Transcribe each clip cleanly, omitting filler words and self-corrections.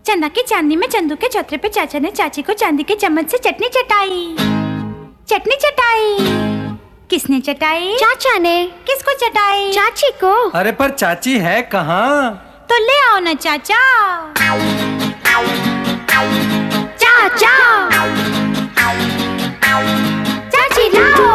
चंदा की चांदी में चंदू के चौतरे पे चाचा ने चाची को चांदी के चम्मच से चटनी चटाई। चटनी चटाई किसने चटाई? चाचा ने। किसको चटाई? चाची को। अरे पर चाची है कहाँ? तो ले आओ ना चाचा। चाचा चाची लाओ।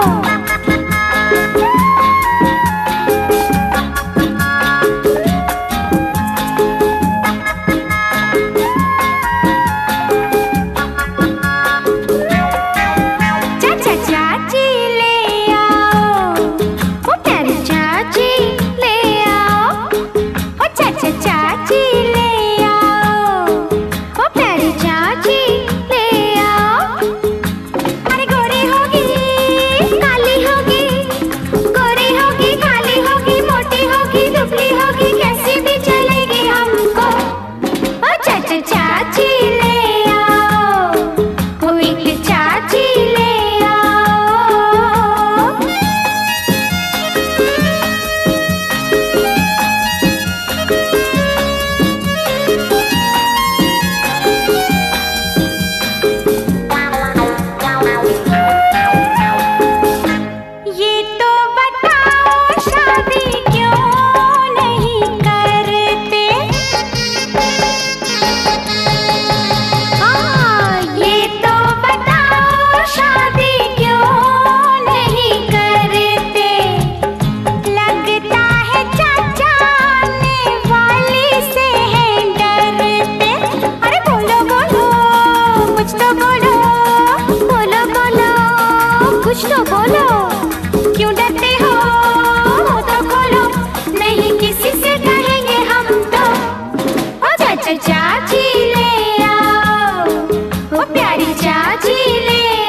कुछ तो बोलो, क्यों डरते हो? तो खोलो, नहीं किसी से कहेंगे हम तो। ओ चाचा चाची ले आओ, ओ प्यारी चाची ले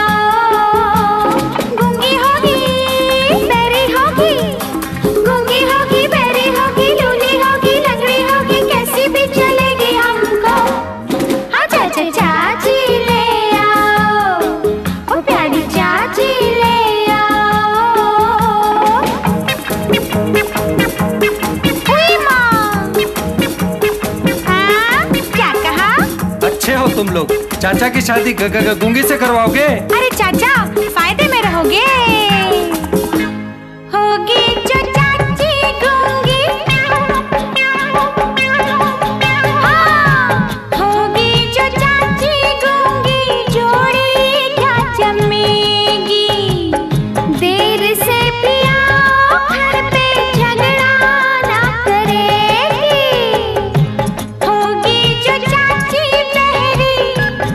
आओ। गूंगी होगी, बेरी होगी, गूंगी होगी, बेरी होगी, लूली होगी, लंगड़ी होगी, कैसी भी चलेगी हमको। हाँ चाचा चाची ले आओ, ओ प्यारी चाची ले आओ। हुई माँ। हाँ क्या कहा? अच्छे हो तुम लोग, चाचा की शादी गूंगी से करवाओगे? अरे चाचा फायदे में रहोगे। होगी जो चाची गूंगी, हाँ होगी जो चाची गूंगी, जोड़ी क्या जमेगी। देर से भी आओ, घर पे झगड़ा ना करेगी। होगी जो चाची बहरी,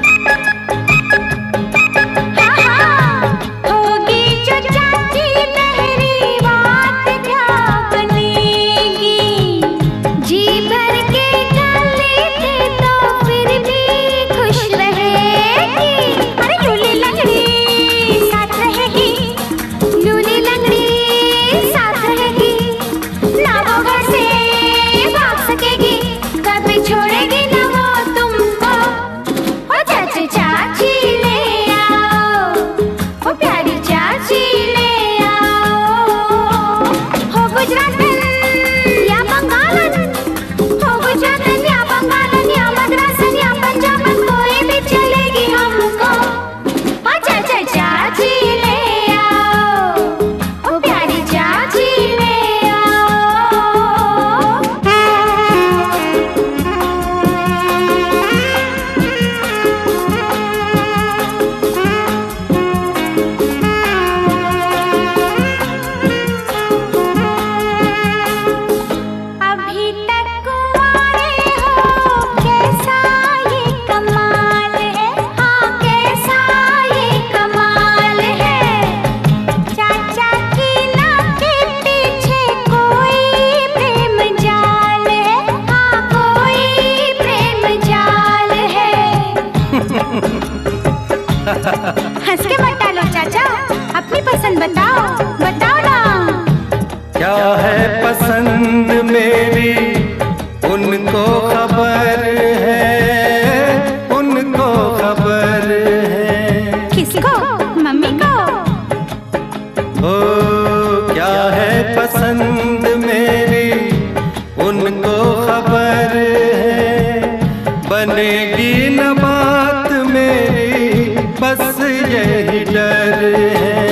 होगी जो चाची बहरी, बात क्या बनेगी। जी भर के गाली दे तो फिर भी खुश रहेगी। अरे लूली लंगड़ी साथ रहेगी, लूली लंगड़ी साथ रहेगी। ना वो घर से भाग सकेगी, कभी छोड़ेगी ना वो तुमको। ओ चाची चाची ले आओ, ओ प्यारी चाची ले आओ। हो गुजरातन या बंगालन, हो गुजरातन या बंगालन या मद्रासन या पंजाबन, कोई भी चलेगी हमको। ओ चाचा चाची ले आओ, ओ प्यारी चाची ले आओ। अभी तक कुंवारे हो, कैसा ये कमाल है। हाँ कैसा ये कमाल है। चाचा की नाक के पीछे कोई प्रेम जाल है। हाँ कोई प्रेम जाल है। हंस के मत डालो चाचा, अपनी पसंद बताओ, बताओ ना। क्या है पसंद मेरी उनको खबर है, उनको खबर है। किसको? मम्मी को? ओ क्या है पसंद मेरी उनको खबर है, बनेगी न बात मेरी, बस यही डर है।